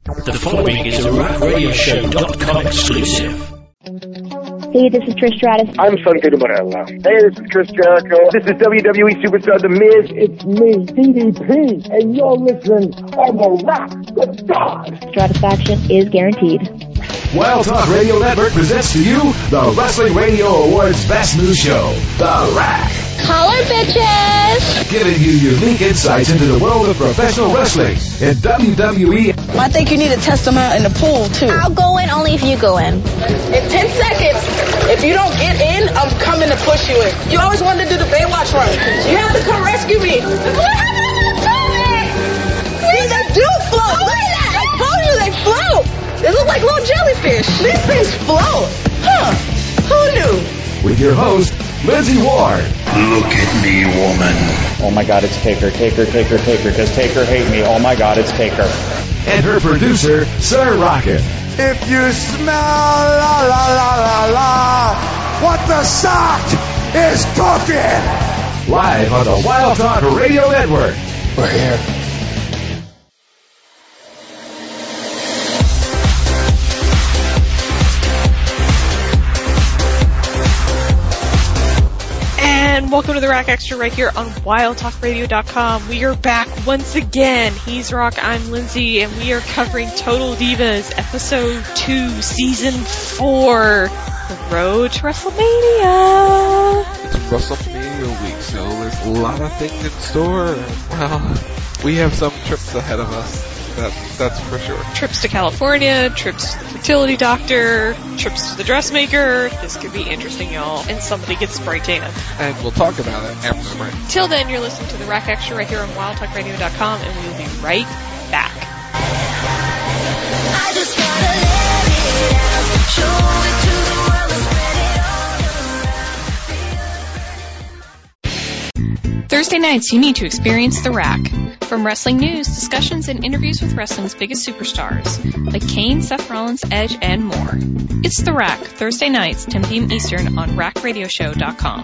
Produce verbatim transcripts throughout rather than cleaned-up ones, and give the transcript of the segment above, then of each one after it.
The following is a rack radio show dot com exclusive. Hey, this is Trish Stratus. I'm Santino Marella. Hey, this is Chris Jericho. This is W W E Superstar The Miz. It's me, D D P, and you're listening on the Rock the God. Stratisfaction is guaranteed. Wild Talk Radio Network presents to you the Wrestling Radio Awards Best New Show, The Rack. Holler, bitches! Giving you unique insights into the world of professional wrestling in W W E. I think you need to test them out in the pool, too. I'll go in only if you go in. In ten seconds, if you don't get in, I'm coming to push you in. You always wanted to do the Baywatch run. You have to come rescue me. What happened to the toilet? See, they do float. Look at that. I told you they float. They look like little jellyfish. These things float. Huh. Who knew? With your host, Lindsay Ward. Look at me, woman. Oh my God, it's Taker, Taker, Taker, Taker. Does Taker hate me? Oh my God, it's Taker. And her producer, Sir Rocket. If you smell la la la la la, what the sock is cooking. Live on the Wild Talk Radio Network. We're here. And welcome to the Rack Extra right here on wild talk radio dot com. We are back once again. He's Rock, I'm Lindsay, and we are covering Total Divas Episode two, Season four, The Road to WrestleMania. It's WrestleMania week, so there's a lot of things in store. Well, we have some trips ahead of us. That's, that's for sure. Trips to California, trips to the fertility doctor, trips to the dressmaker. This could be interesting, y'all. And somebody gets spray tan. And we'll talk about it after the break. Till then, you're listening to the Rack Extra right here on wild talk radio dot com, and we'll be right back. I just gotta let it out, show it to the world and spread it all. Thursday nights, you need to experience The Rack. From wrestling news, discussions, and interviews with wrestling's biggest superstars, like Kane, Seth Rollins, Edge, and more. It's The Rack, Thursday nights, ten p.m. Eastern on rack radio show dot com.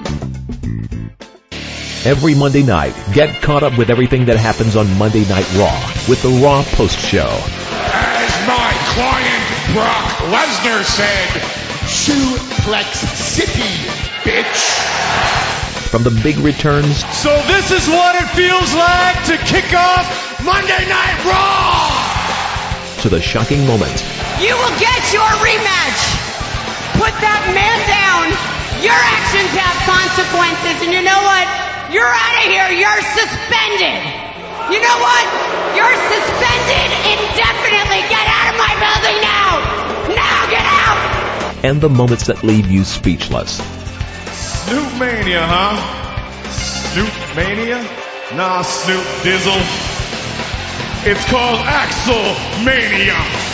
Every Monday night, get caught up with everything that happens on Monday Night Raw with the Raw Post Show. As my client Brock Lesnar said, Suplex City, bitch. From the big returns. So this is what it feels like to kick off Monday Night Raw! To the shocking moments. You will get your rematch! Put that man down! Your actions have consequences, and you know what? You're out of here! You're suspended! You know what? You're suspended indefinitely! Get out of my building now! Now get out! And the moments that leave you speechless. Snoop Mania, huh? Snoop Mania? Nah, Snoop Dizzle. It's called Axel Mania.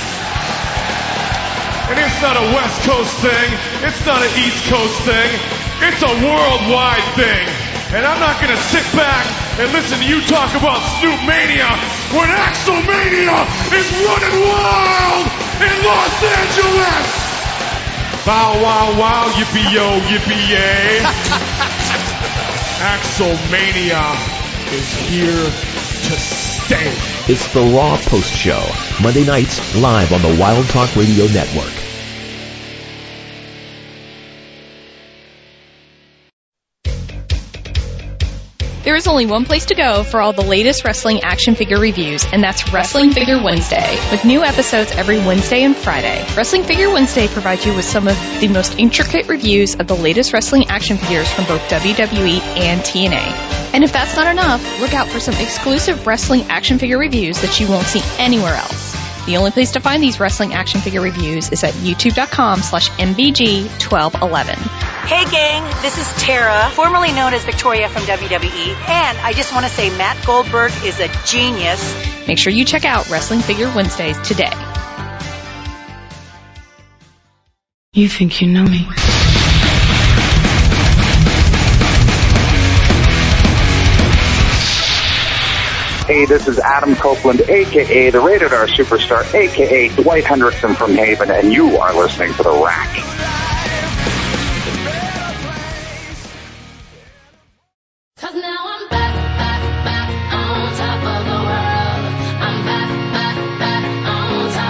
And it's not a West Coast thing. It's not an East Coast thing. It's a worldwide thing. And I'm not going to sit back and listen to you talk about Snoop Mania when Axel Mania is running wild in Los Angeles. Bow, wow, wow, yippee-yo, yippee-yay. Axelmania is here to stay. It's the Raw Post Show, Monday nights, live on the Wild Talk Radio Network. There is only one place to go for all the latest wrestling action figure reviews, and that's Wrestling Figure Wednesday, with new episodes every Wednesday and Friday. Wrestling Figure Wednesday provides you with some of the most intricate reviews of the latest wrestling action figures from both W W E and T N A. And if that's not enough, look out for some exclusive wrestling action figure reviews that you won't see anywhere else. The only place to find these wrestling action figure reviews is at youtube.com slash mbg1211. Hey gang, this is Tara, formerly known as Victoria from W W E, and I just want to say Matt Goldberg is a genius. Make sure you check out Wrestling Figure Wednesdays today. You think you know me? Hey, this is Adam Copeland, a k a the Rated R Superstar, a k a Dwight Hendrickson from Haven, and you are listening to The Rack. On top of the world, I'm back, back, back on top.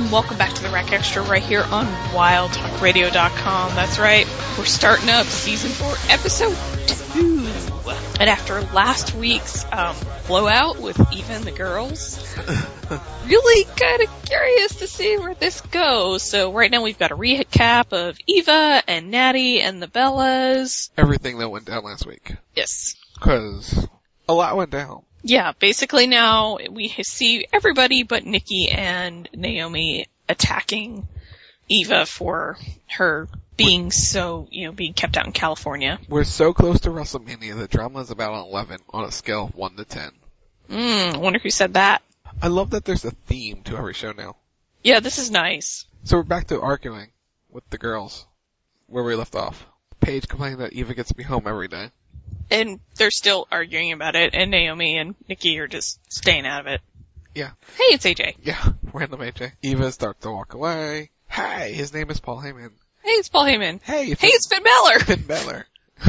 and welcome back to the Rack Extra right here on wild talk radio dot com. That's right, we're starting up season four, episode two. And after last week's um, blowout with Eva and the girls, really kind of curious to see where this goes. So right now we've got a recap of Eva and Natty and the Bellas. Everything that went down last week. Yes. Because a lot went down. Yeah, basically now we see everybody but Nikki and Naomi attacking Eva for her being so, you know, being kept out in California. We're so close to WrestleMania, the drama is about an eleven on a scale of one to ten. Mm, I wonder who said that. I love that there's a theme to every show now. Yeah, this is nice. So we're back to arguing with the girls, where we left off. Paige complaining that Eva gets to be home every day. And they're still arguing about it, and Naomi and Nikki are just staying out of it. Yeah. Hey, it's A J. Yeah, random A J. Eva starts to walk away. Hey, his name is Paul Heyman. Hey, it's Paul Heyman. Hey, hey, it's Finn Balor. Finn Balor.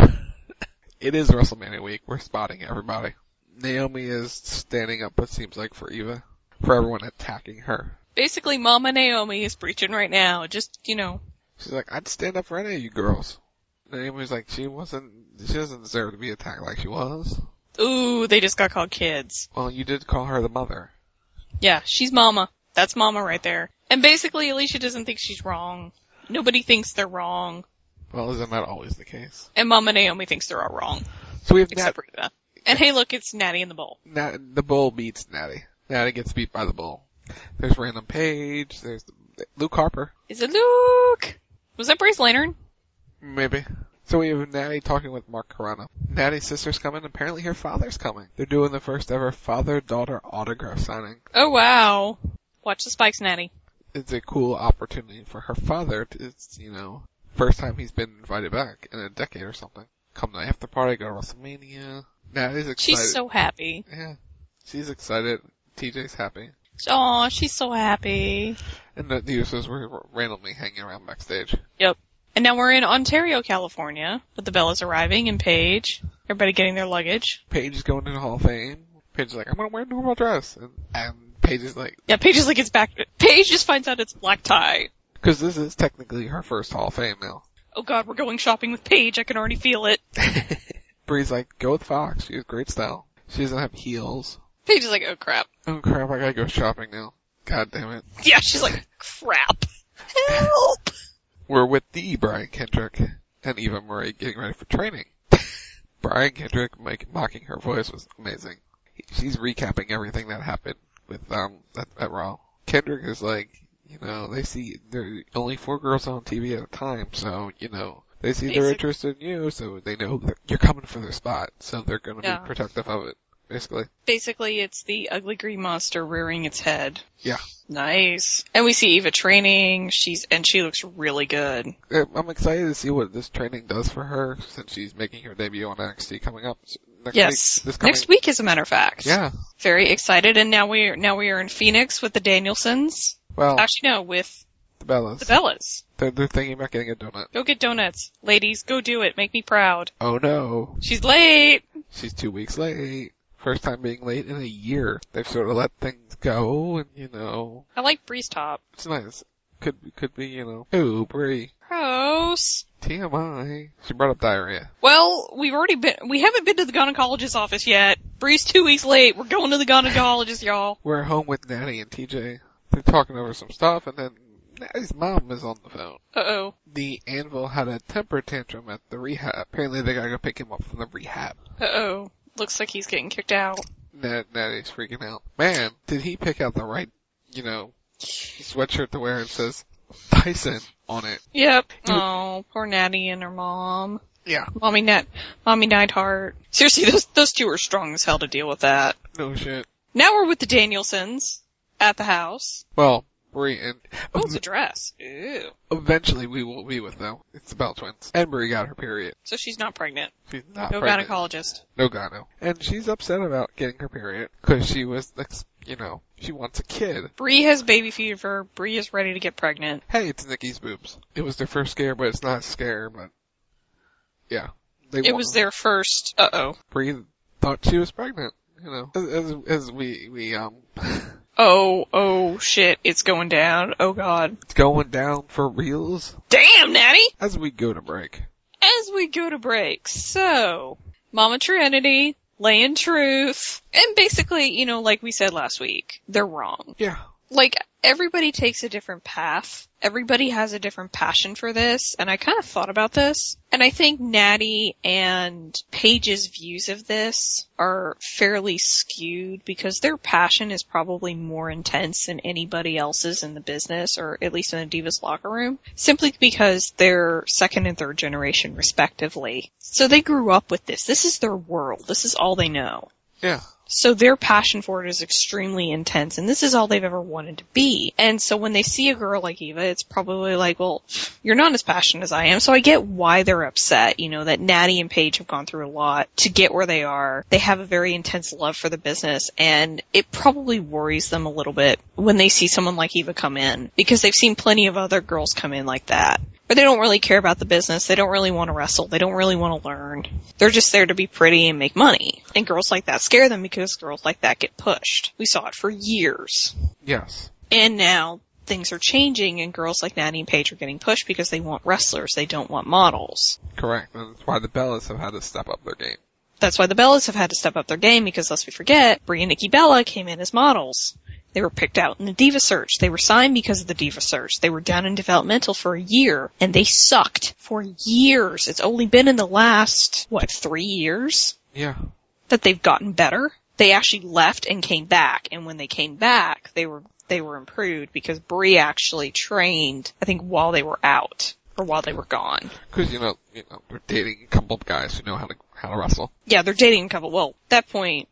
It is WrestleMania week. We're spotting everybody. Naomi is standing up, it seems like, for Eva. For everyone attacking her. Basically, Mama Naomi is preaching right now. Just, you know. She's like, I'd stand up for any of you girls. Naomi's like, she wasn't, she doesn't deserve to be attacked like she was. Ooh, they just got called kids. Well, you did call her the mother. Yeah, she's Mama. That's Mama right there. And basically, Alicia doesn't think she's wrong. Nobody thinks they're wrong. Well, isn't that always the case? And Mama Naomi thinks they're all wrong. So we have Except Nat- for Eva. And hey, look, it's Natty and the Bull. Nat- the Bull beats Natty. Natty gets beat by the Bull. There's random Paige. There's Luke Harper. Is it Luke? Was that Brace Lantern? Maybe. So we have Natty talking with Mark Carano. Natty's sister's coming. Apparently her father's coming. They're doing the first ever father-daughter autograph signing. Oh, wow. Watch the spikes, Natty. It's a cool opportunity for her father to, it's, you know, first time he's been invited back in a decade or something. Come to the after party, go to WrestleMania. Natty's excited. She's so happy. Yeah. She's excited. T J's happy. Aw, she's so happy. And the, the Usos were randomly hanging around backstage. Yep. And now we're in Ontario, California, with the Bellas arriving and Paige. Everybody getting their luggage. Paige is going to the Hall of Fame. Paige is like, I'm gonna wear a normal dress. And, and Paige is like... Yeah, Paige is like, it's back... Paige just finds out it's black tie. Because this is technically her first Hall of Fame now. Oh god, we're going shopping with Paige. I can already feel it. Bree's like, go with Fox. She has great style. She doesn't have heels. Paige is like, oh crap. Oh crap, I gotta go shopping now. God damn it. Yeah, she's like, crap. Help! We're with the Brian Kendrick and Eva Marie getting ready for training. Brian Kendrick make, mocking her voice was amazing. She's recapping everything that happened with, um, at, at Raw. Kendrick is like, you know, they see, there are only four girls on T V at a time, so, you know, they see Basic. they're interested in you, so they know that you're coming for their spot, so they're gonna Yeah. be protective of it, basically. Basically, it's the ugly green monster rearing its head. Yeah. Nice. And we see Eva training, she's, and she looks really good. I'm excited to see what this training does for her, since she's making her debut on N X T coming up. Next Yes. Week, this coming... Next week, as a matter of fact. Yeah. Very excited, and now we're, now we are in Phoenix with the Danielsons. Well. Actually, no, with the Bellas. The Bellas. They're, they're thinking about getting a donut. Go get donuts. Ladies, go do it. Make me proud. Oh no. She's late. She's two weeks late. First time being late in a year. They've sort of let things go, and you know. I like Bree's top. It's nice. Could could be, you know. Ooh, Bree. Gross. T M I. She brought up diarrhea. Well, we've already been, we haven't been to the gynecologist's office yet. Bree's two weeks late. We're going to the gynecologist, y'all. We're home with Natty and T J. They're talking over some stuff, and then Natty's mom is on the phone. Uh-oh. The Anvil had a temper tantrum at the rehab. Apparently they gotta go pick him up from the rehab. Uh-oh. Looks like he's getting kicked out. Nat, Natty's freaking out. Man, did he pick out the right, you know, sweatshirt to wear and says Tyson on it. Yep. Oh, poor Natty and her mom. Yeah. Mommy Nat, Mommy Neidhart. Seriously, those, those two are strong as hell to deal with that. No shit. Now we're with the Danielsons at the house. Well, Brie and... Oh, it's a dress. Ew. Eventually we will be with them. It's the Bell Twins. And Brie got her period. So she's not pregnant. She's not no pregnant. No gynecologist. No gyno. And she's upset about getting her period because she was, you know, she wants a kid. Brie has baby fever. Brie is ready to get pregnant. Hey, it's Nikki's boobs. It was their first scare, but it's not a scare, but yeah. They it was their first, uh-oh. Brie thought she was pregnant, you know, as, as, as we, we, um... oh, oh, shit, it's going down. Oh, God. It's going down for reals. Damn, Natty! As we go to break. As we go to break. So, Mama Trinity, laying truth, and basically, you know, like we said last week, they're wrong. Yeah. Like, everybody takes a different path. Everybody has a different passion for this, and I kind of thought about this, and I think Natty and Paige's views of this are fairly skewed because their passion is probably more intense than anybody else's in the business, or at least in the Divas locker room, simply because they're second and third generation respectively. So they grew up with this. This is their world. This is all they know. Yeah. So their passion for it is extremely intense, and this is all they've ever wanted to be. And so when they see a girl like Eva, it's probably like, well, you're not as passionate as I am, so I get why they're upset, you know, that Natty and Paige have gone through a lot to get where they are. They have a very intense love for the business, and it probably worries them a little bit when they see someone like Eva come in, because they've seen plenty of other girls come in like that. But they don't really care about the business. They don't really want to wrestle. They don't really want to learn. They're just there to be pretty and make money. And girls like that scare them because girls like that get pushed. We saw it for years. Yes. And now things are changing and girls like Natty and Paige are getting pushed because they want wrestlers. They don't want models. Correct. And that's why the Bellas have had to step up their game. That's why the Bellas have had to step up their game because, lest we forget, Brie and Nikki Bella came in as models. They were picked out in the Diva Search. They were signed because of the Diva Search. They were down in developmental for a year, and they sucked for years. It's only been in the last, what, three years? Yeah. That they've gotten better. They actually left and came back, and when they came back, they were they were improved because Brie actually trained, I think, while they were out, or while they were gone. Because, you know, you know, they're dating a couple of guys who know how to how to wrestle. Yeah, they're dating a couple. Well, at that point,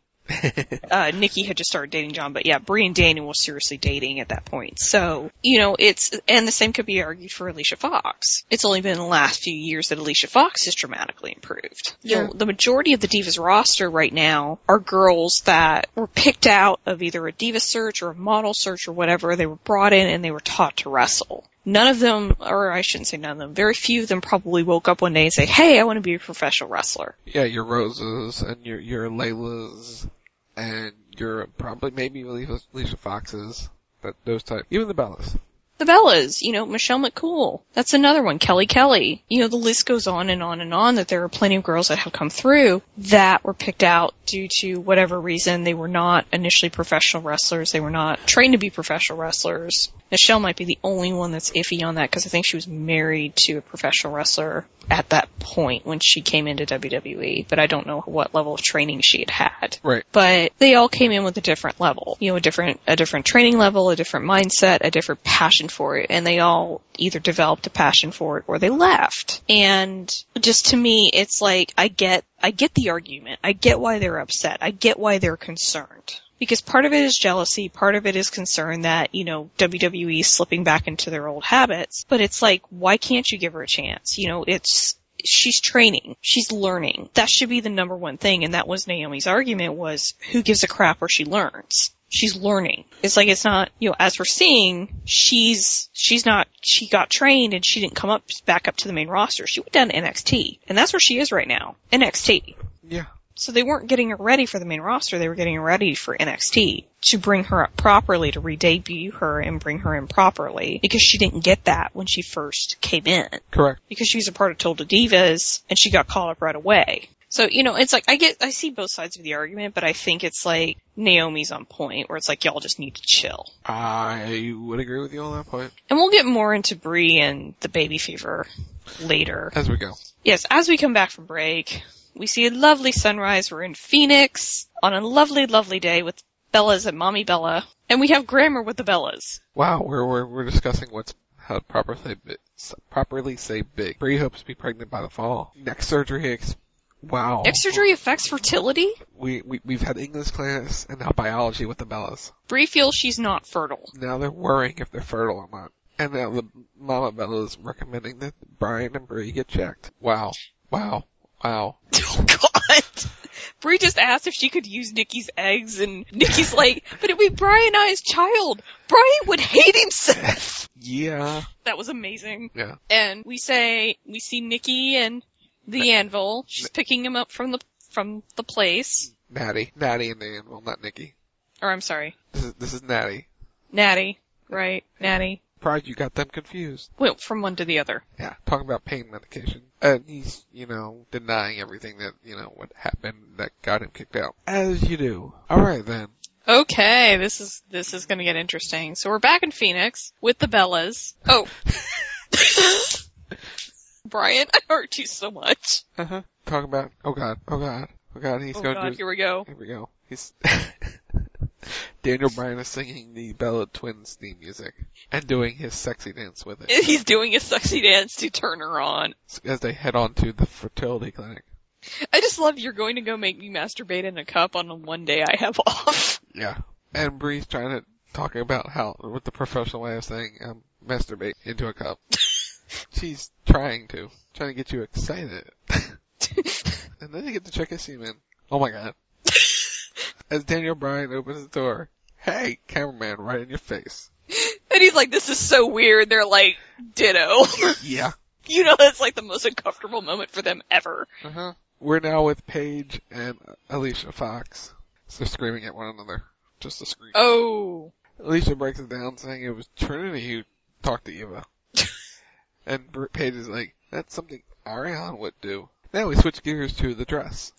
uh, Nikki had just started dating John, but yeah, Brie and Daniel was seriously dating at that point. So, you know, it's, and the same could be argued for Alicia Fox. It's only been in the last few years that Alicia Fox has dramatically improved. Yeah. You know, the majority of the Divas roster right now are girls that were picked out of either a Diva Search or a model search or whatever. They were brought in and they were taught to wrestle. None of them, or I shouldn't say none of them, very few of them probably woke up one day and say, hey, I want to be a professional wrestler. Yeah, your Roses and your, your Laylas. And you're probably maybe Alicia, Alicia Fox's, that those type, even the Bellas. The Bellas, you know, Michelle McCool. That's another one. Kelly Kelly. You know, the list goes on and on and on that there are plenty of girls that have come through that were picked out due to whatever reason. They were not initially professional wrestlers. They were not trained to be professional wrestlers. Michelle might be the only one that's iffy on that because I think she was married to a professional wrestler at that point when she came into W W E, but I don't know what level of training she had had. Right. But they all came in with a different level. You know, a different, a different training level, a different mindset, a different passion for it, and they all either developed a passion for it or they left. And just to me, it's like, I get, I get the argument. I get why they're upset. I get why they're concerned. Because part of it is jealousy, part of it is concern that, you know, W W E is slipping back into their old habits. But it's like, why can't you give her a chance? You know, it's, she's training. She's learning. That should be the number one thing. And that was Naomi's argument was, who gives a crap where she learns? She's learning. It's like, it's not, you know, as we're seeing, she's, she's not, she got trained and she didn't come up, back up to the main roster. She went down to N X T. And that's where she is right now. N X T. Yeah. So they weren't getting her ready for the main roster, they were getting her ready for N X T to bring her up properly, to re-debut her and bring her in properly, because she didn't get that when she first came in. Correct. Because she was a part of Total Divas, and she got called up right away. So, you know, it's like, I get, I see both sides of the argument, but I think it's like, Naomi's on point, where it's like, y'all just need to chill. I would agree with you on that point. And we'll get more into Brie and the baby fever later. As we go. Yes, as we come back from break, we see a lovely sunrise. We're in Phoenix on a lovely, lovely day with Bellas and Mommy Bella. And we have grammar with the Bellas. Wow, we're, we're, we're discussing what's, how to properly say, properly say big. Brie hopes to be pregnant by the fall. Next surgery, ex- wow. Next surgery affects fertility? We, we, we've had English class and now biology with the Bellas. Brie feels she's not fertile. Now they're worrying if they're fertile or not. And now the Mama Bella is recommending that Brian and Brie get checked. Wow. Wow. Wow. Oh, God. Brie just asked if she could use Nikki's eggs, and Nikki's like, but it'd be Brian and I's child. Brian would hate himself. Yeah. That was amazing. Yeah. And we say, we see Nikki and the Anvil. She's picking him up from the, from the place. Natty. Natty and the Anvil, not Nikki. Or I'm sorry. This is, this is Natty. Natty. Right. Natty. Surprised you got them confused. Well, from one to the other. Yeah, talking about pain medication. And he's, you know, denying everything that, you know, what happened that got him kicked out. As you do. Alright then. Okay, this is, this is gonna get interesting. So we're back in Phoenix with the Bellas. Oh. Brian, I hurt you so much. Uh-huh. Talk about, oh god, oh god, oh god, he's oh going god, to do, here we go. Here we go. He's, Daniel Bryan is singing the Bella Twins theme music and doing his sexy dance with it. He's doing a sexy dance to turn her on. As they head on to the fertility clinic. I just love you're going to go make me masturbate in a cup on the one day I have off. Yeah. And Bree's trying to, talking about how, with the professional way of saying, um, masturbate into a cup. She's trying to. Trying to get you excited. And then you get to check his semen. Oh my god. As Daniel Bryan opens the door, hey, cameraman, right in your face. And he's like, this is so weird. They're like, ditto. Yeah. You know, that's like the most uncomfortable moment for them ever. Uh-huh. We're now with Paige and Alicia Fox. So they're screaming at one another. Just a scream. Oh. Alicia breaks it down saying it was Trinity who talked to Eva. And Paige is like, that's something Ariane would do. Now we switch gears to the dress.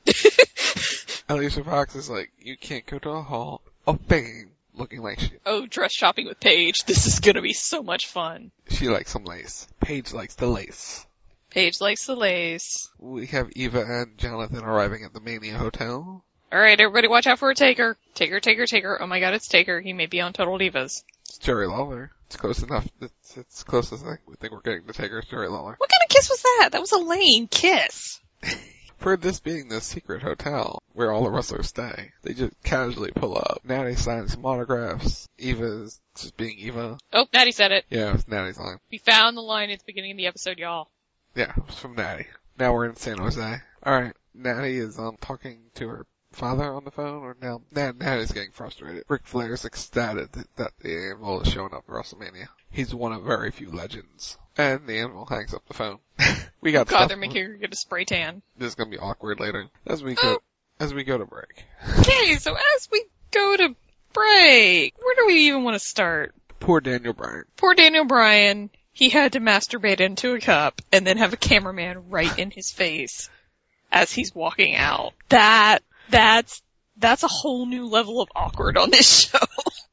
Alicia Fox is like, you can't go to a hall of fame looking like she. Oh, dress shopping with Paige. This is gonna be so much fun. She likes some lace. Paige likes the lace. Paige likes the lace. We have Eva and Jonathan arriving at the Mania Hotel. Alright, everybody watch out for a Taker. Taker, Taker, Taker. Oh my god, it's Taker. He may be on Total Divas. It's Jerry Lawler. It's close enough. It's, it's close as I think we're getting to Taker. It's Jerry Lawler. What kind of kiss was that? That was a lame kiss. For this being the secret hotel where all the wrestlers stay, they just casually pull up. Natty signs some autographs. Eva's just being Eva. Oh, Natty said it. Yeah, it was Natty's line. We found the line at the beginning of the episode, y'all. Yeah, it was from Natty. Now we're in San Jose. Alright, Natty is um, talking to her father on the phone, or now Nat, Natty's getting frustrated. Ric Flair's ecstatic that, that the Anvil is showing up at WrestleMania. He's one of very few legends. And the Anvil hangs up the phone. We got God, stuff. they're making her get a spray tan. This is gonna be awkward later. As we go, as we go to break. Okay, so as we go to break, where do we even want to start? Poor Daniel Bryan. Poor Daniel Bryan. He had to masturbate into a cup and then have a cameraman right in his face as he's walking out. That, that's, that's a whole new level of awkward on this show.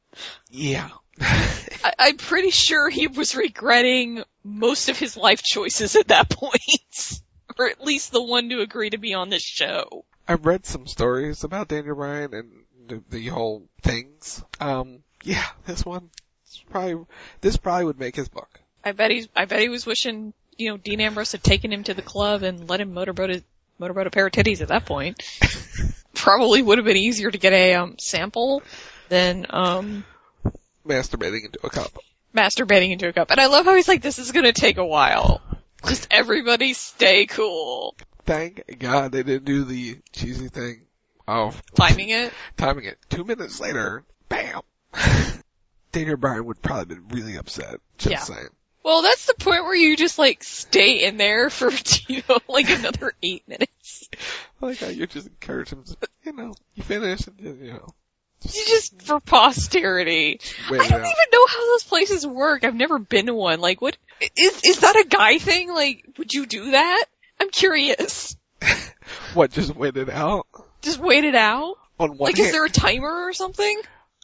Yeah. I, I'm pretty sure he was regretting most of his life choices at that point. Or at least the one to agree to be on this show. I've read some stories about Daniel Bryan and the, the whole things. Um, yeah, this one, it's probably, this probably would make his book. I bet he's, I bet he was wishing, you know, Dean Ambrose had taken him to the club and let him motorboat a, motorboat a pair of titties at that point. Probably would have been easier to get a, um, sample than, um, masturbating into a cup. Masturbating into a cup. And I love how he's like, this is gonna take a while. Just everybody stay cool. Thank God they didn't do the cheesy thing of timing it. Timing it. Two minutes later, bam. Daniel Bryan would probably been really upset. Just yeah. saying. Well, that's the point where you just like stay in there for, you know, like another eight minutes. I like how you just encourage him to, you know, you finish and, you know. Just, you just for posterity. I don't even know how those places work. I've never been to one. Like, what, is, is that a guy thing? Like, would you do that? I'm curious. What, just wait it out? Just wait it out? On one Like, hand. is there a timer or something?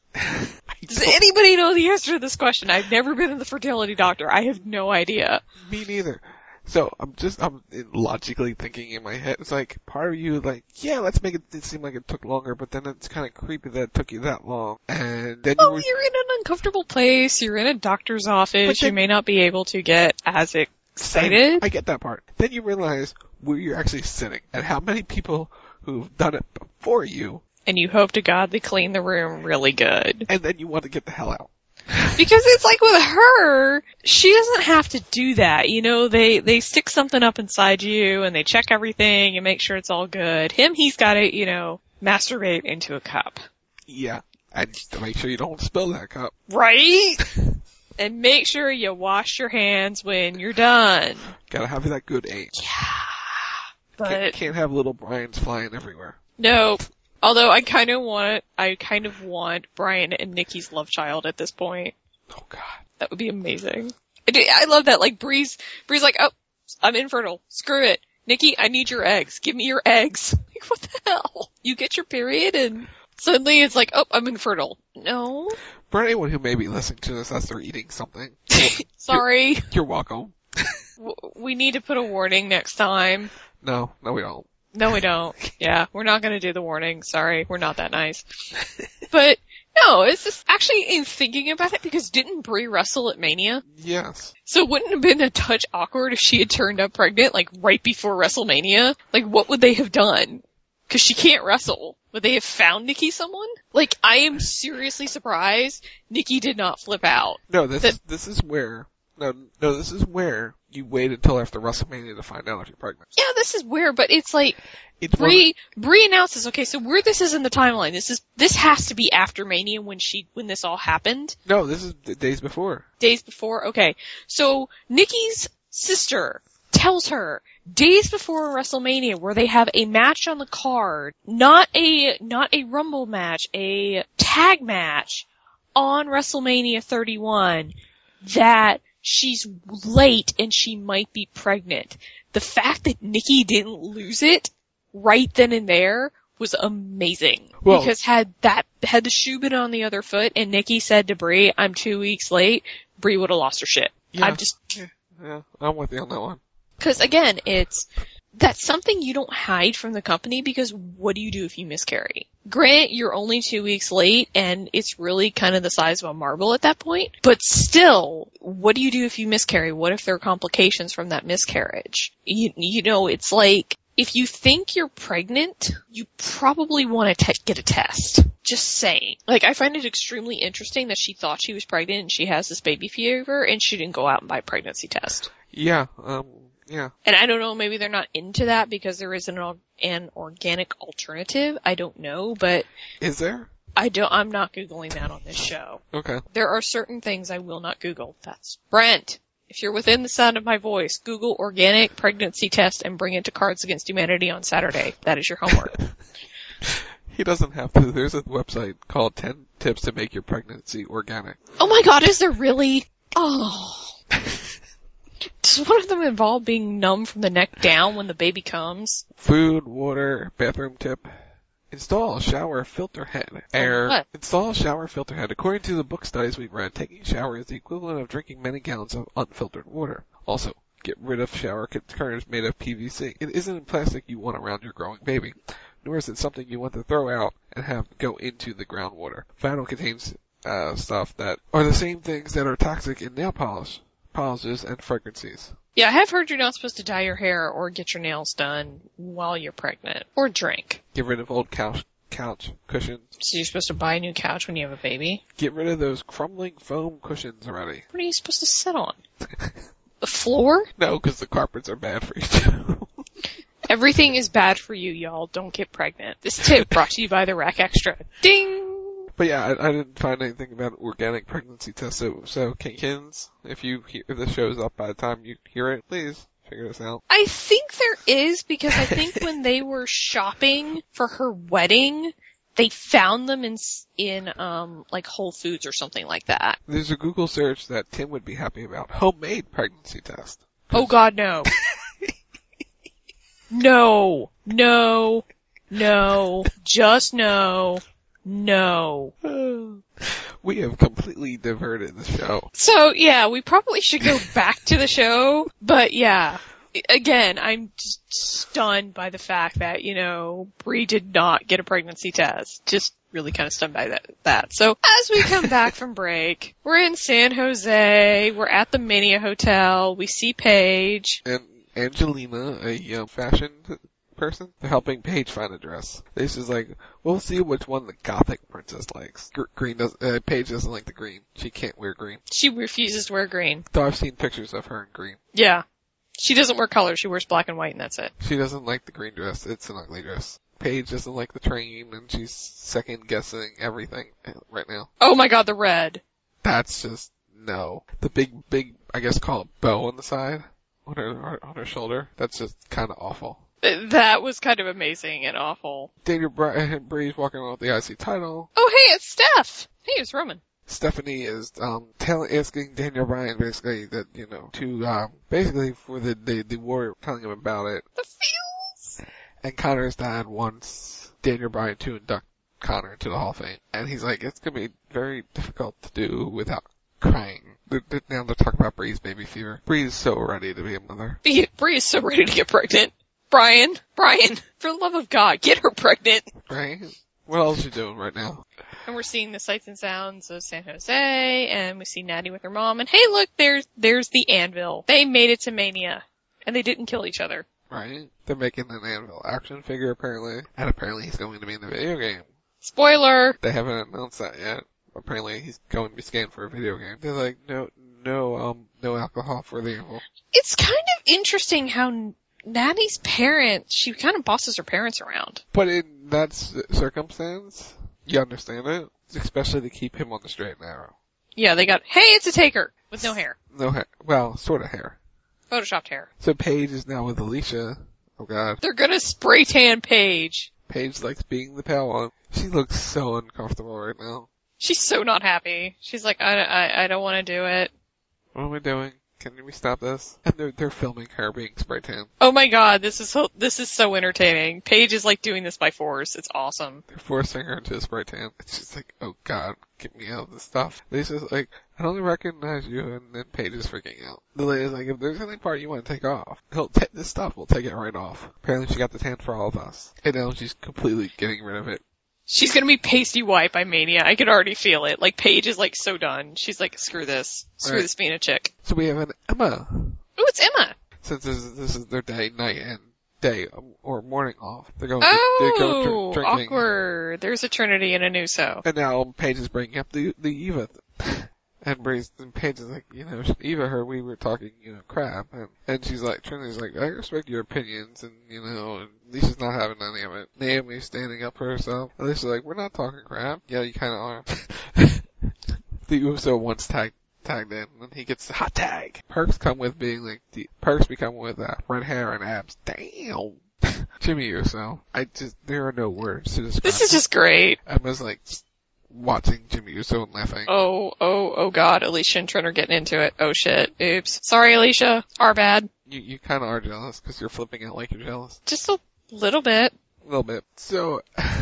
Does anybody know the answer to this question? I've never been to the fertility doctor. I have no idea. Me neither. So, I'm just, I'm logically thinking in my head, it's like, part of you like, yeah, let's make it, it seem like it took longer, but then it's kind of creepy that it took you that long. And then well, you were, you're in an uncomfortable place, you're in a doctor's office, then, you may not be able to get as excited. I get that part. Then you realize where you're actually sitting, and how many people who've done it before you. And you hope to God they clean the room really good. And then you want to get the hell out. Because it's like with her, she doesn't have to do that. You know, they, they stick something up inside you and they check everything and make sure it's all good. Him, he's gotta, you know, masturbate into a cup. Yeah. And to make sure you don't spill that cup. Right? And make sure you wash your hands when you're done. Gotta have that good aim. Yeah. But Can't, can't have little Bryans flying everywhere. No. Although I kind of want, I kind of want Brian and Nikki's love child at this point. Oh God. That would be amazing. I, do, I love that. Like Bree's, Bree's like, oh, I'm infertile. Screw it. Nikki, I need your eggs. Give me your eggs. Like, what the hell? You get your period and suddenly it's like, oh, I'm infertile. No. For anyone who may be listening to this as they're eating something. Sorry. You're, you're welcome. We need to put a warning next time. No, no we don't. No we don't. Yeah, we're not gonna do the warning. Sorry, we're not that nice. But, no, it's just actually in thinking about it, because didn't Brie wrestle at Mania? Yes. So wouldn't it have been a touch awkward if she had turned up pregnant, like, right before WrestleMania? Like, what would they have done? Because she can't wrestle. Would they have found Nikki someone? Like, I am seriously surprised Nikki did not flip out. No, this that, is, this is where, no, no, this is where you wait until after WrestleMania to find out if you're pregnant. Yeah, this is weird, but it's like, It's Brie, Brie announces, okay, so where this is in the timeline, this is, this has to be after Mania when she, when this all happened. No, this is the days before. Days before? Okay. So, Nikki's sister tells her, days before WrestleMania, where they have a match on the card, not a, not a Rumble match, a tag match on WrestleMania thirty-one, that she's late and she might be pregnant. The fact that Nikki didn't lose it right then and there was amazing. Well, because had that, had the shoe been on the other foot and Nikki said to Brie, I'm two weeks late, Brie would have lost her shit. Yeah. I'm just... Yeah, yeah, I'm with you on that one. Cause again, it's, that's something you don't hide from the company, because what do you do if you miscarry? Grant, you're only two weeks late and it's really kind of the size of a marble at that point, but still, what do you do if you miscarry? What if there are complications from that miscarriage? You, you know, it's like, if you think you're pregnant, you probably want to te- get a test. Just saying. Like, I find it extremely interesting that she thought she was pregnant and she has this baby fever and she didn't go out and buy a pregnancy test. Yeah, um, yeah. And I don't know, maybe they're not into that because there isn't an, an organic alternative. I don't know, but... Is there? I don't, I'm not Googling that on this show. Okay. There are certain things I will not Google. That's Brent. If you're within the sound of my voice, Google organic pregnancy test and bring it to Cards Against Humanity on Saturday. That is your homework. He doesn't have to. There's a website called ten tips to make your pregnancy organic. Oh my god, is there really? Oh. Does one of them involve being numb from the neck down when the baby comes? Food, water, bathroom tip. Install a shower filter head. Air. What? Install a shower filter head. According to the book studies we've read, taking a shower is the equivalent of drinking many gallons of unfiltered water. Also, get rid of shower curtains made of P V C. It isn't plastic you want around your growing baby, nor is it something you want to throw out and have go into the groundwater. Vinyl contains uh, stuff that are the same things that are toxic in nail polish, polishes, and fragrances. Yeah, I have heard you're not supposed to dye your hair or get your nails done while you're pregnant. Or drink. Get rid of old couch, couch cushions. So you're supposed to buy a new couch when you have a baby? Get rid of those crumbling foam cushions already. What are you supposed to sit on? The floor? No, because the carpets are bad for you too. Everything is bad for you, y'all. Don't get pregnant. This tip brought to you by the Rack Extra. Ding! But yeah, I, I didn't find anything about organic pregnancy tests. So, so Kins, if you hear, if this shows up by the time you hear it, please figure this out. I think there is, because I think when they were shopping for her wedding, they found them in in um like Whole Foods or something like that. There's a Google search that Tim would be happy about. Homemade pregnancy test. Oh God, no. No. No. No. Just no. No. We have completely diverted the show. So, yeah, we probably should go back to the show, but yeah. Again, I'm just stunned by the fact that, you know, Brie did not get a pregnancy test. Just really kind of stunned by that. that. So, as we come back from break, we're in San Jose, we're at the Mania Hotel, we see Paige. And Angelina, a um, fashion person, they're helping Paige find a dress. This is like, we'll see which one the gothic princess likes. Gr- green does, uh, Paige doesn't like the green. She can't wear green. She refuses to wear green. Though I've seen pictures of her in green. Yeah. She doesn't wear color, she wears black and white and that's it. She doesn't like the green dress. It's an ugly dress. Paige doesn't like the train and she's second guessing everything right now. Oh my god, the red. That's just, no. The big, big, I guess call it bow on the side, on her, on her shoulder. That's just kinda awful. That was kind of amazing and awful. Daniel Bryan, Bree's walking around with the I C title. Oh, hey, it's Steph. Hey, it's Roman. Stephanie is um telling asking Daniel Bryan basically that, you know, to um basically for the the, the Warrior, telling him about it. The feels. And Connor's dad wants Daniel Bryan to induct Connor into the Hall of Fame, and he's like, it's gonna be very difficult to do without crying. They're, they're, now they're talking about Bree's baby fever. Bree is so ready to be a mother. Bree is so ready to get pregnant. Brian, Brian, for the love of God, get her pregnant. Right? What else are you doing right now? And we're seeing the sights and sounds of San Jose, and we see Natty with her mom, and hey look, there's, there's the Anvil. They made it to Mania, and they didn't kill each other. Right? They're making an Anvil action figure apparently, and apparently he's going to be in the video game. Spoiler! They haven't announced that yet. Apparently he's going to be scanned for a video game. They're like, no, no, um, no alcohol for the Anvil. It's kind of interesting how Natty's parents, she kind of bosses her parents around. But in that circumstance, you understand it, especially to keep him on the straight and narrow. Yeah, they got, hey, it's a Taker with no hair. No hair. Well, sort of hair. Photoshopped hair. So Paige is now with Alicia. Oh god. They're gonna spray tan Paige. Paige likes being the pale one. She looks so uncomfortable right now. She's so not happy. She's like, I, I, I don't want to do it. What am I doing? Can we stop this? And they're, they're filming her being spray tan. Oh my god, this is so, this is so entertaining. Paige is like doing this by force. It's awesome. They're forcing her into a spray tan. It's just like, oh god, get me out of this stuff. Lisa's like, I don't recognize you, and then Paige is freaking out. The lady's like, if there's any part you want to take off, he'll take this stuff, we'll take it right off. Apparently she got the tan for all of us. And now she's completely getting rid of it. She's gonna be pasty white by Mania. I can already feel it. Like, Paige is like so done. She's like, screw this. Screw right. this being a chick. So we have an Emma. Ooh, it's Emma. Since this is, this is their day, night, and day, or morning off. They're going, oh, they're going dr- drinking. Awkward. There's a Trinity and a Nuso. And now Paige is bringing up the, the Eva thing. And Bree's, and Paige is like, you know, Eva heard we were talking, you know, crap. And, and she's like, Trinity's like, I respect your opinions, and, you know, and Lisa's not having any of it. Naomi's standing up for herself. And Lisa's like, we're not talking crap. Yeah, you kinda are. The Uso once tagged, tagged in, and he gets the hot tag. Perks come with being like, the, Perks become with, uh, red hair and abs. Damn! Jimmy Uso. I just, there are no words to describe. This is just great. Emma's like, watching Jimmy Uso and laughing. Oh, oh, oh god, Alicia and Trent are getting into it. Oh shit. Oops. Sorry, Alicia. Our bad. You, you kinda are jealous, cause you're flipping out like you're jealous. Just a little bit. A little bit. So,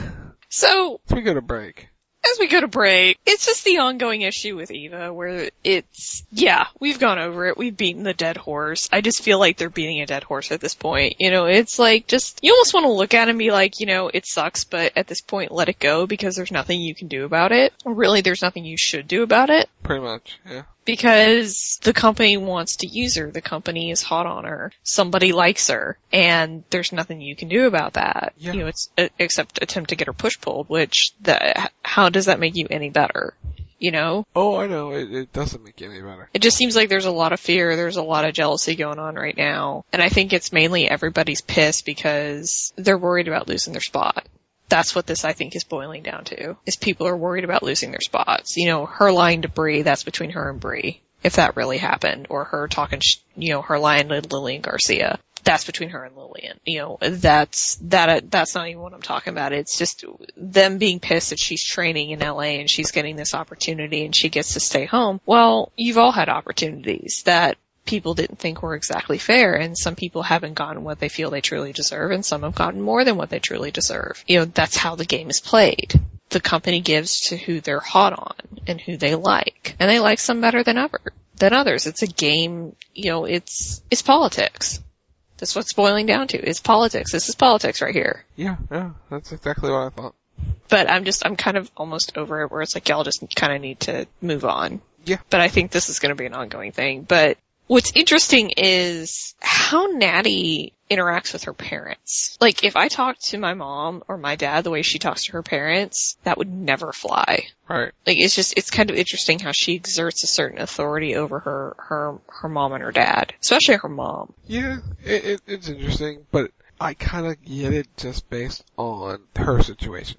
so, as we go to break. As we go to break, it's just the ongoing issue with Eva where it's, yeah, we've gone over it. We've beaten the dead horse. I just feel like they're beating a dead horse at this point. You know, it's like just, you almost want to look at it and be like, you know, it sucks, but at this point let it go because there's nothing you can do about it. Or really, there's nothing you should do about it. Pretty much, yeah. Because the company wants to use her. The company is hot on her. Somebody likes her. And there's nothing you can do about that. Yeah. You know, it's, uh, except attempt to get her push pulled, which, the, how does that make you any better? You know? Oh, I know. It, it doesn't make you any better. It just seems like there's a lot of fear. There's a lot of jealousy going on right now. And I think it's mainly everybody's pissed because they're worried about losing their spot. That's what this, I think, is boiling down to, is people are worried about losing their spots. You know, her lying to Brie, that's between her and Brie, if that really happened. Or her talking, sh- you know, her lying to Lillian Garcia. That's between her and Lillian. You know, that's, that, that's not even what I'm talking about. It's just them being pissed that she's training in L A and she's getting this opportunity and she gets to stay home. Well, you've all had opportunities that people didn't think were exactly fair, and some people haven't gotten what they feel they truly deserve, and some have gotten more than what they truly deserve. You know, that's how the game is played. The company gives to who they're hot on and who they like, and they like some better than ever than others. It's a game. You know, it's it's politics. That's what it's boiling down to. It's politics. This is politics right here. Yeah, yeah, that's exactly what I thought. But I'm just, I'm kind of almost over it, where it's like y'all just kind of need to move on. Yeah. But I think this is going to be an ongoing thing. But what's interesting is how Natty interacts with her parents. Like, if I talked to my mom or my dad the way she talks to her parents, that would never fly. Right. Like, it's just, it's kind of interesting how she exerts a certain authority over her, her, her mom and her dad. Especially her mom. Yeah, it, it, it's interesting, but I kind of get it just based on her situation.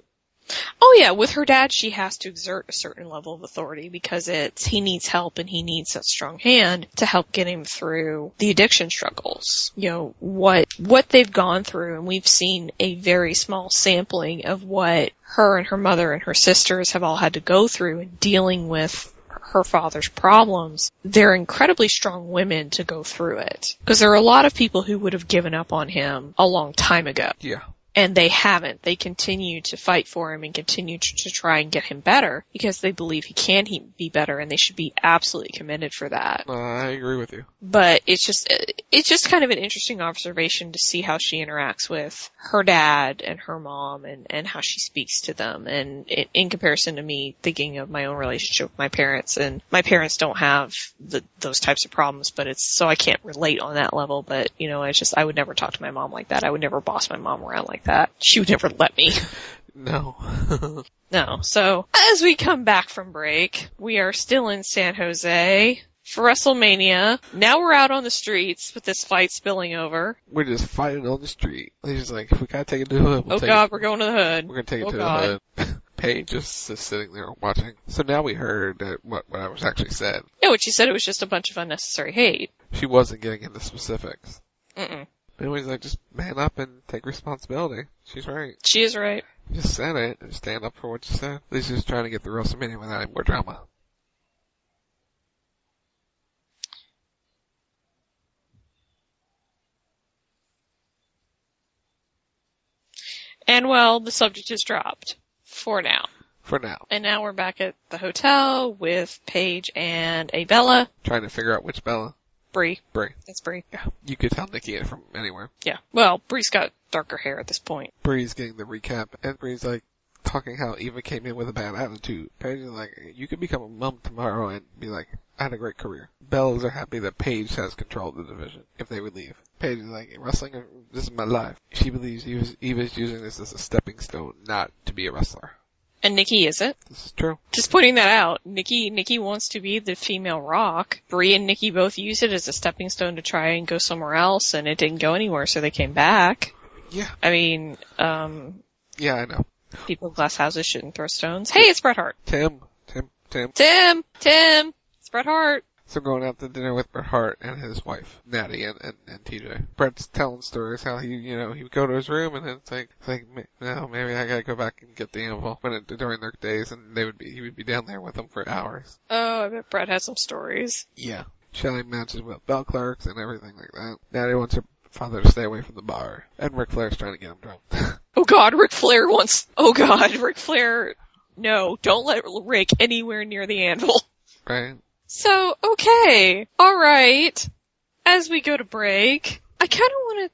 Oh yeah, with her dad, she has to exert a certain level of authority because it's, he needs help and he needs that strong hand to help get him through the addiction struggles. You know, what, what they've gone through, and we've seen a very small sampling of what her and her mother and her sisters have all had to go through in dealing with her father's problems. They're incredibly strong women to go through it. Because there are a lot of people who would have given up on him a long time ago. Yeah. And they haven't. They continue to fight for him and continue to, to try and get him better because they believe he can he, be better, and they should be absolutely commended for that. Uh, I agree with you. But it's just, it's just kind of an interesting observation to see how she interacts with her dad and her mom and, and how she speaks to them. And it, in comparison to me thinking of my own relationship with my parents, and my parents don't have the, those types of problems, but it's, so I can't relate on that level. But, you know, it's just, I would never talk to my mom like that. I would never boss my mom around like that. She would never let me. No. No. So, as we come back from break, we are still in San Jose for WrestleMania. Now we're out on the streets with this fight spilling over. We're just fighting on the street. They're just like, if we gotta take it to the hood, we'll oh take god, it. we're going to the hood. We're gonna take it oh to god. the hood. Paige just is sitting there watching. So now we heard that what, what I was actually said. Yeah, what she said, it was just a bunch of unnecessary hate. She wasn't getting into specifics. Mm-mm. Anyways, like, just man up and take responsibility. She's right. She is right. Just said it and stand up for what you said. At least she's trying to get through WrestleMania without any more drama. And well, the subject is dropped. For now. For now. And now we're back at the hotel with Paige and a Bella. Trying to figure out which Bella. Brie. Brie. That's Brie. Yeah. You could tell Nikki from anywhere. Yeah. Well, Brie's got darker hair at this point. Brie's getting the recap, and Brie's like talking how Eva came in with a bad attitude. Paige is like, you could become a mom tomorrow and be like, I had a great career. Bellas are happy that Paige has control of the division, if they would leave. Paige is like, wrestling, this is my life. She believes Eva's, Eva's using this as a stepping stone, not to be a wrestler. And Nikki isn't. This is true. Just pointing that out. Nikki, Nikki wants to be the female Rock. Brie and Nikki both use it as a stepping stone to try and go somewhere else, and it didn't go anywhere, so they came back. Yeah. I mean, um... yeah, I know. People in glass houses shouldn't throw stones. Hey, it's Bret Hart. Tim. Tim. Tim. Tim! Tim! It's Bret Hart. So going out to dinner with Bret Hart and his wife, Natty, and, and, and T J. Bret's telling stories how he, you know, he would go to his room and then it's like, it's like, no, maybe I gotta go back and get the anvil when it, during their days, and they would be, he would be down there with them for hours. Oh, I bet Bret has some stories. Yeah. Shelly matches with bell clerks and everything like that. Natty wants her father to stay away from the bar, and Ric Flair's trying to get him drunk. Oh god, Ric Flair wants, oh god, Ric Flair, no, don't let Rick anywhere near the anvil. Right. So, okay, alright, as we go to break, I kinda wanna,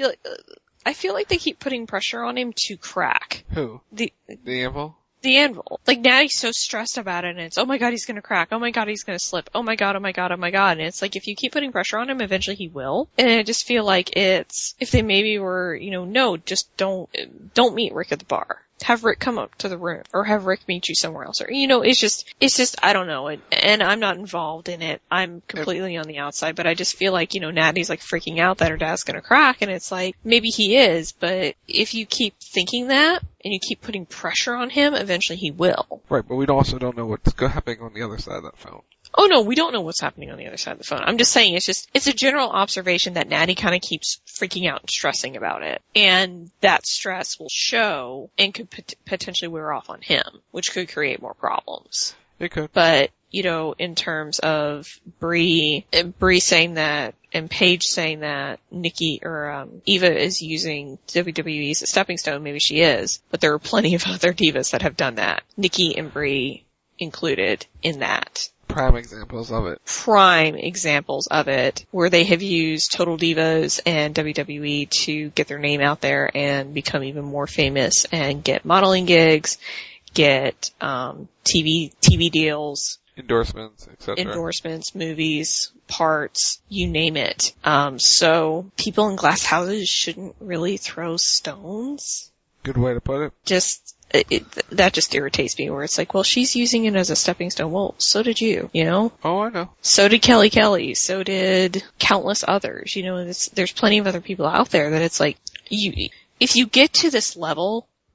I feel like they keep putting pressure on him to crack. Who? The, the anvil? The anvil. Like, Natty's so stressed about it, and it's, oh my god, he's gonna crack, oh my god, he's gonna slip, oh my god, oh my god, oh my god, and it's like, if you keep putting pressure on him, eventually he will. And I just feel like it's, if they maybe were, you know, no, just don't, don't meet Rick at the bar. Have Rick come up to the room, or have Rick meet you somewhere else, or, you know, it's just, it's just, I don't know, and, and I'm not involved in it, I'm completely on the outside, but I just feel like, you know, Natty's like freaking out that her dad's gonna crack, and it's like, maybe he is, but if you keep thinking that, and you keep putting pressure on him, eventually he will. Right, but we also don't know what's happening on the other side of that phone. Oh no, we don't know what's happening on the other side of the phone. I'm just saying it's just, it's a general observation that Natty kind of keeps freaking out and stressing about it. And that stress will show and could pot- potentially wear off on him, which could create more problems. It could. But, you know, in terms of Brie, Brie saying that, and Paige saying that Nikki, or, um, Eva is using W W E as a stepping stone, maybe she is, but there are plenty of other divas that have done that. Nikki and Brie included in that. Prime examples of it. Prime examples of it, where they have used Total Divas and W W E to get their name out there and become even more famous and get modeling gigs, get um T V T V deals, endorsements, et cetera. Endorsements, movies, parts, you name it. Um so people in glass houses shouldn't really throw stones. Good way to put it. Just It, it, that just irritates me, where it's like, well, she's using it as a stepping stone. Well, so did you, you know? Oh, I know. So did Kelly Kelly. So did countless others. You know, it's, there's plenty of other people out there that it's like, you, if you get to this level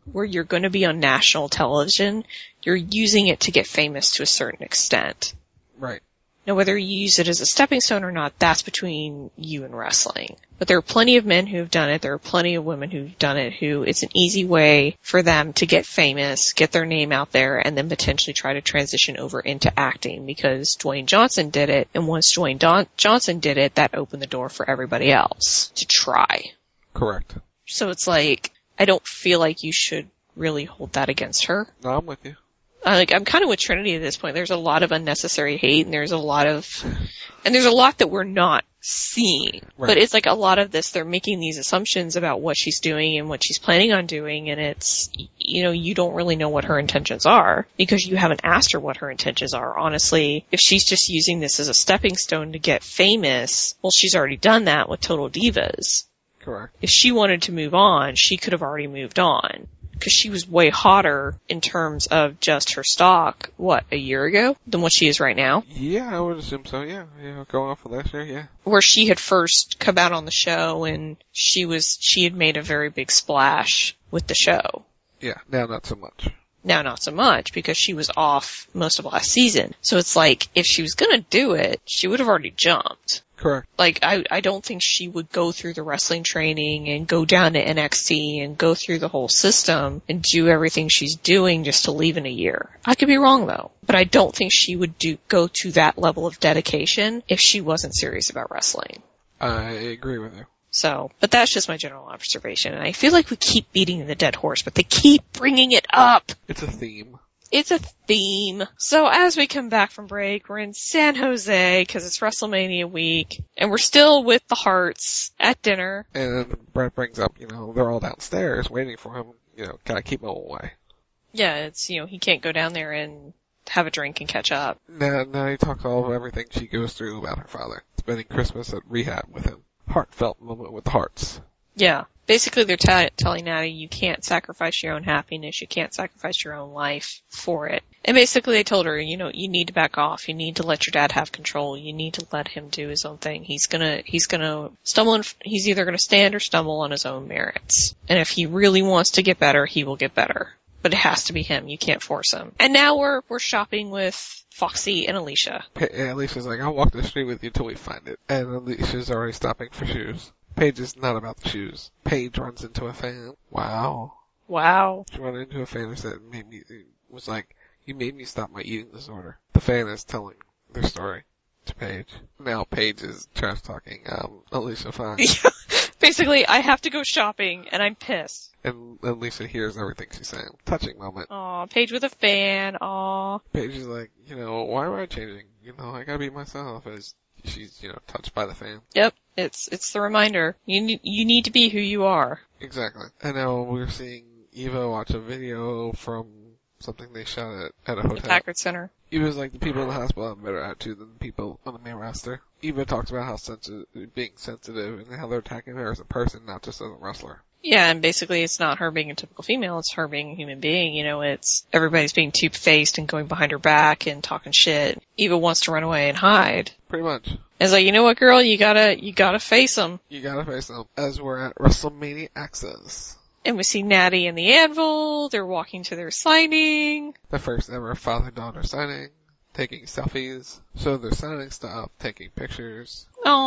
where you're going to be on national television, you're using it to get famous to a certain extent. Right. Now, whether you use it as a stepping stone or not, that's between you and wrestling. But there are plenty of men who've done it. There are plenty of women who've done it who it's an easy way for them to get famous, get their name out there, and then potentially try to transition over into acting because Dwayne Johnson did it. And once Dwayne Don- Johnson did it, that opened the door for everybody else to try. Correct. So it's like, I don't feel like you should really hold that against her. No, I'm with you. Uh, like, I'm kind of with Trinity at this point. There's a lot of unnecessary hate, and there's a lot of, and there's a lot that we're not seeing. Right. But it's like a lot of this, they're making these assumptions about what she's doing and what she's planning on doing, and it's, you know, you don't really know what her intentions are, because you haven't asked her what her intentions are. Honestly, if she's just using this as a stepping stone to get famous, well, she's already done that with Total Divas. Correct. If she wanted to move on, she could have already moved on. Because she was way hotter in terms of just her stock, what, a year ago, than what she is right now? Yeah, I would assume so, yeah. Yeah, going off of last year, yeah. Where she had first come out on the show and she was, she had made a very big splash with the show. Yeah, now not so much. Now not so much, because she was off most of last season. So it's like, if she was gonna do it, she would have already jumped. Correct. Like, I, I don't think she would go through the wrestling training and go down to N X T and go through the whole system and do everything she's doing just to leave in a year. I could be wrong though, but I don't think she would do, go to that level of dedication if she wasn't serious about wrestling. I agree with you. So, but that's just my general observation. And I feel like we keep beating the dead horse, but they keep bringing it up. It's a theme. It's a theme. So as we come back from break, we're in San Jose because it's WrestleMania week, and we're still with the Hearts at dinner. And Brett brings up, you know, they're all downstairs waiting for him. You know, kind of keep him away. Yeah, it's, you know, he can't go down there and have a drink and catch up. Now, now he talks all of everything she goes through about her father. Spending Christmas at rehab with him. Heartfelt moment with the Hearts. Yeah. Basically, they're t- telling Natty you can't sacrifice your own happiness, you can't sacrifice your own life for it. And basically they told her, you know, you need to back off, you need to let your dad have control, you need to let him do his own thing. He's gonna, he's gonna stumble, in, he's either gonna stand or stumble on his own merits. And if he really wants to get better, he will get better. But it has to be him, you can't force him. And now we're, we're shopping with Foxy and Alicia. Yeah, Alicia's like, I'll walk the street with you till we find it. And Alicia's already stopping for shoes. Paige is not about the shoes. Paige runs into a fan. Wow. Wow. She ran into a fan who said, made me, was like, you made me stop my eating disorder. The fan is telling their story to Paige. Now Paige is trash talking, um, Alicia Fox. Basically, I have to go shopping and I'm pissed. And Alicia hears everything she's saying. Touching moment. Aw, Paige with a fan, aw. Paige is like, you know, why am I changing? You know, I gotta be myself. As she's, you know, touched by the fan. Yep. It's, it's the reminder. You need, you need to be who you are. Exactly. And now we're seeing Eva watch a video from something they shot at, at a hotel. The Packard Center. Eva's like, the people in the hospital have a better attitude than the people on the main roster. Eva talks about how sensitive, being sensitive and how they're attacking her as a person, not just as a wrestler. Yeah, and basically it's not her being a typical female, it's her being a human being. You know, it's everybody's being two-faced and going behind her back and talking shit. Eva wants to run away and hide. Pretty much. It's like, you know what, girl, you gotta, you gotta face them. You gotta face them. As we're at WrestleMania Access. And we see Natty and the Anvil, they're walking to their signing. The first ever father-daughter signing. Taking selfies. So they're signing stuff, taking pictures.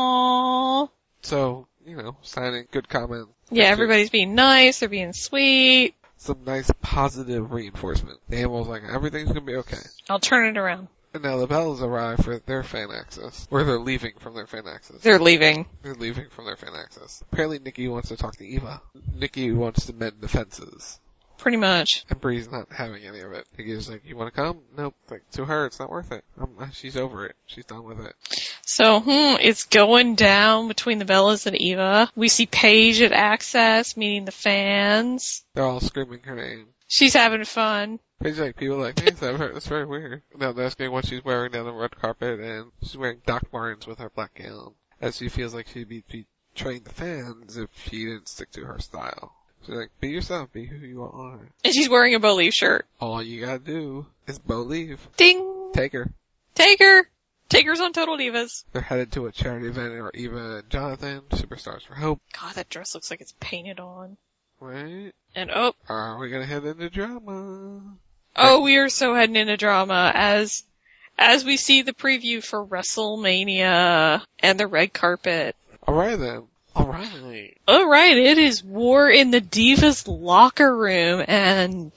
Aww. So, you know, signing, good comments. Yeah, everybody's being nice, they're being sweet. Some nice positive reinforcement. The Anvil's like, everything's gonna be okay. I'll turn it around. And now the Bellas arrive for their fan access. Or they're leaving from their fan access. They're leaving. They're leaving from their fan access. Apparently Nikki wants to talk to Eva. Nikki wants to mend the fences. Pretty much. And Bree's not having any of it. Nikki's like, you wanna come? Nope. Like, to her, it's not worth it. Um, she's over it. She's done with it. So, hmm, it's going down between the Bellas and Eva. We see Paige at Access meeting the fans. They're all screaming her name. She's having fun. Paige like, people like, hey, that's very weird. Now they're asking what she's wearing down the red carpet, and she's wearing Doc Martens with her black gown. As she feels like she'd be betraying the fans if she didn't stick to her style. She's like, be yourself, be who you are. And she's wearing a Bo Leaf shirt. All you gotta do is Bo Leaf. Ding! Take her. Take her! Take her's on Total Divas. They're headed to a charity event where Eva and Jonathan, Superstars for Hope. God, that dress looks like it's painted on. Right? And oh. Are we gonna head into drama? Oh, we are so heading into drama as, as we see the preview for WrestleMania and the red carpet. Alright then. Alright. Alright, it is War in the Divas locker room and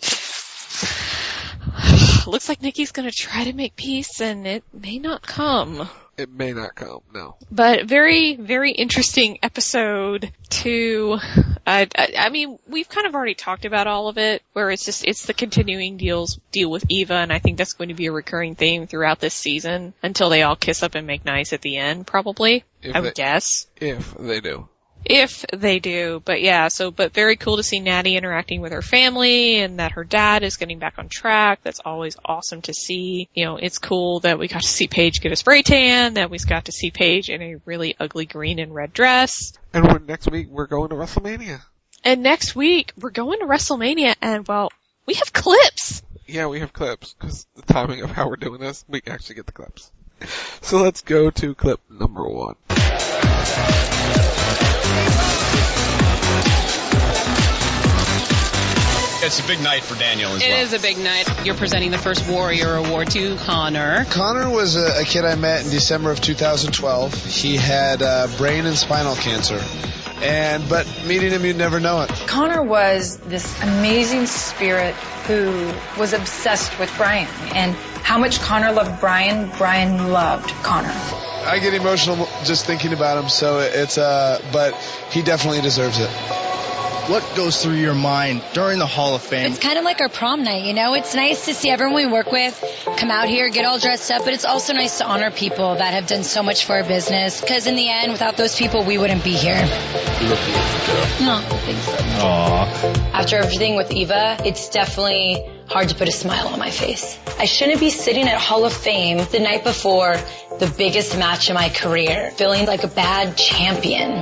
looks like Nikki's gonna try to make peace and it may not come. It may not come, no. But very, very interesting episode two. I, I, I mean, we've kind of already talked about all of it, where it's just, it's the continuing deals, deal with Eva, and I think that's going to be a recurring theme throughout this season, until they all kiss up and make nice at the end, probably. If I would they, guess. If they do. If they do, but yeah, so, but very cool to see Natty interacting with her family and that her dad is getting back on track. That's always awesome to see. You know, it's cool that we got to see Paige get a spray tan, that we got to see Paige in a really ugly green and red dress. And we're, next week we're going to WrestleMania. And next week we're going to WrestleMania and well, we have clips. Yeah, we have clips, because the timing of how we're doing this, we can actually get the clips. So let's go to clip number one. It's a big night for Daniel as It well. is a big night. You're presenting the first Warrior Award to Connor. Connor was a, a kid I met in December of two thousand twelve. He had uh, brain and spinal cancer. And, but meeting him, you'd never know it. Connor was this amazing spirit who was obsessed with Brian. And how much Connor loved Brian, Brian loved Connor. I get emotional just thinking about him, so it's, uh, but he definitely deserves it. What goes through your mind during the Hall of Fame? It's kind of like our prom night, you know? It's nice to see everyone we work with come out here, get all dressed up, but it's also nice to honor people that have done so much for our business, because in the end, without those people, we wouldn't be here. No, I think so. Aww. After everything with Eva, it's definitely hard to put a smile on my face. I shouldn't be sitting at Hall of Fame the night before the biggest match in my career, feeling like a bad champion.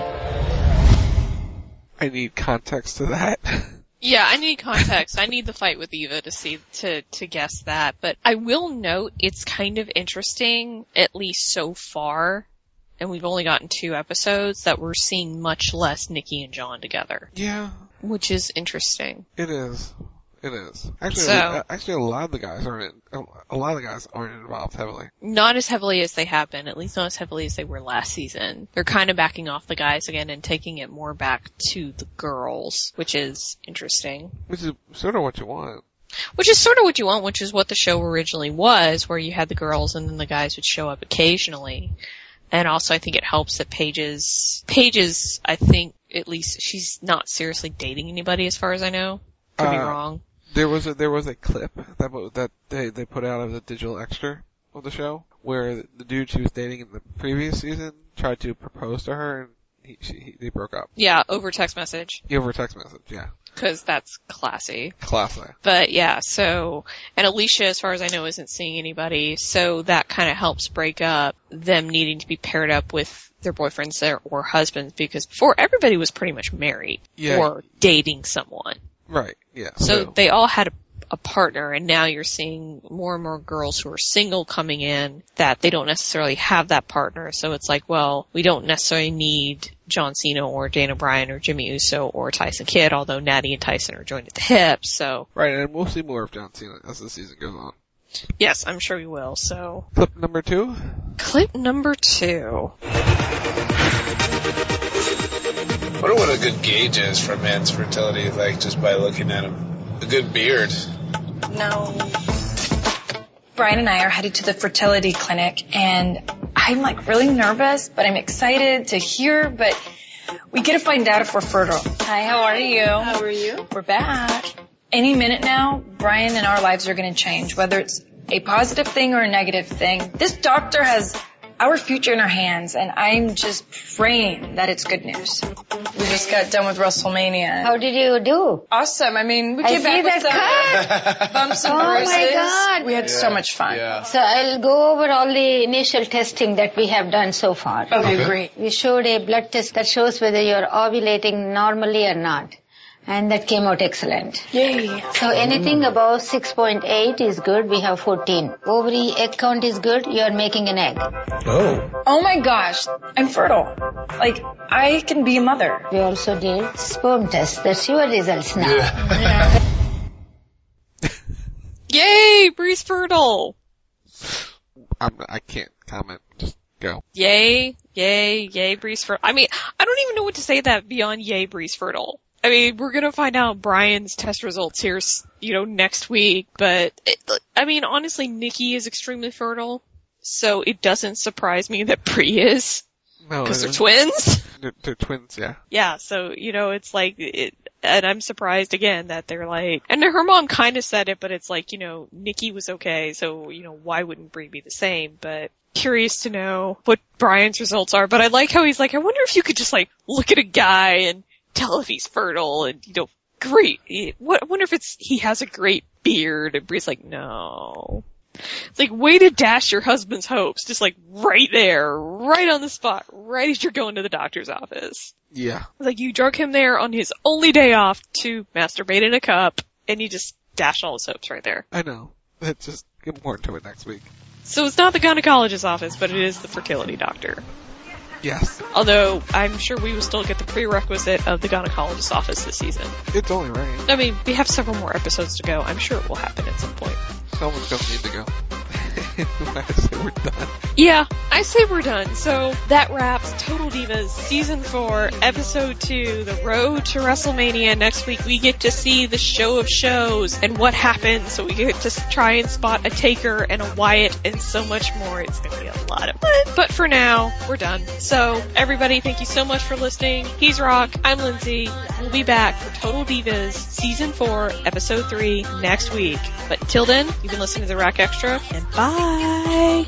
I need context to that. Yeah, I need context. I need the fight with Eva to see, to, to guess that. But I will note it's kind of interesting, at least so far, and we've only gotten two episodes, that we're seeing much less Nikki and John together. Yeah. Which is interesting. It is. It is. Actually, So- uh, actually a lot of the guys aren't, a lot of the guys aren't involved heavily. Not as heavily as they have been, at least not as heavily as they were last season. They're kind of backing off the guys again and taking it more back to the girls, which is interesting. Which is sort of what you want. Which is sort of what you want, which is what the show originally was, where you had the girls and then the guys would show up occasionally. And also I think it helps that Paige's, Paige's, I think, at least she's not seriously dating anybody as far as I know. Could be Uh, wrong. There was a, there was a clip that, wa- that they, they put out of the digital extra of the show, where the dude she was dating in the previous season tried to propose to her and he, she, he, they broke up. Yeah, over text message. Over text message, yeah. Cause that's classy. Classy. But yeah, so, and Alicia, as far as I know, isn't seeing anybody, so that kind of helps break up them needing to be paired up with their boyfriends or, or husbands, because before everybody was pretty much married. Yeah. Or dating someone. Right, yeah. So they all had a, a partner, and now you're seeing more and more girls who are single coming in that they don't necessarily have that partner. So it's like, well, we don't necessarily need John Cena or Dana Bryan or Jimmy Uso or Tyson Kidd, although Natty and Tyson are joined at the hip, so. Right, and we'll see more of John Cena as the season goes on. Yes, I'm sure we will, so. Clip number two? Clip number two. I wonder what a good gauge is for a man's fertility, like just by looking at him. A good beard. No. Brian and I are headed to the fertility clinic, and I'm like really nervous, but I'm excited to hear, but we get to find out if we're fertile. Hi, how are you? How are you? We're back. Any minute now, Brian and our lives are going to change, whether it's a positive thing or a negative thing. This doctor has our future in our hands, and I'm just praying that it's good news. We just got done with WrestleMania. How did you do? Awesome. I mean, we I came back see with that some bumps and Oh my bruises. God. We had so much fun. So I'll go over all the initial testing that we have done so far. Okay, Okay. great. We showed a blood test that shows whether you're ovulating normally or not. and that came out excellent. Yay. So anything above six point eight is good. We have fourteen. Ovary egg count is good. You are making an egg. Oh. Oh my gosh, I'm fertile. Like, I can be a mother. We also did sperm test. That's your results now. Yeah. Yay, Bree's fertile. I'm, I can't comment. Just go. Yay, yay, yay, Bree's fertile. I mean, I don't even know what to say that beyond yay, Bree's fertile. I mean, we're gonna find out Brian's test results here, you know, next week, but, it, I mean, honestly, Nikki is extremely fertile, so it doesn't surprise me that Bree is. No, because they're twins. They're, they're twins, yeah. Yeah, so, you know, it's like, it, and I'm surprised again that they're like, and her mom kind of said it, but it's like, you know, Nikki was okay, so, you know, why wouldn't Bree be the same? But curious to know what Brian's results are, but I like how he's like, I wonder if you could just like, look at a guy and tell if he's fertile and, you know, great, what, I wonder if it's, he has a great beard, and Bree's like, no. It's like, way to dash your husband's hopes, just like right there, right on the spot, right as you're going to the doctor's office. Yeah. It's like you drug him there on his only day off to masturbate in a cup, and you just dash all his hopes right there. I know. Let's just get more into it next week. So it's not the gynecologist's office, but it is the fertility doctor. Yes. Although, I'm sure we will still get the prerequisite of the gynecologist's office this season. It's only right. I mean, we have several more episodes to go. I'm sure it will happen at some point. Someone's gonna need to go. I say we're done. Yeah, I say we're done. So that wraps Total Divas Season four, Episode two, The Road to WrestleMania. Next week we get to see the show of shows and what happens. So we get to try and spot a Taker and a Wyatt and so much more. It's going to be a lot of fun. But for now, we're done. So everybody, thank you so much for listening. He's Rock. I'm Lindsay. We'll be back for Total Divas Season four, Episode three next week. But till then, you can listen to the Rack Extra and bye.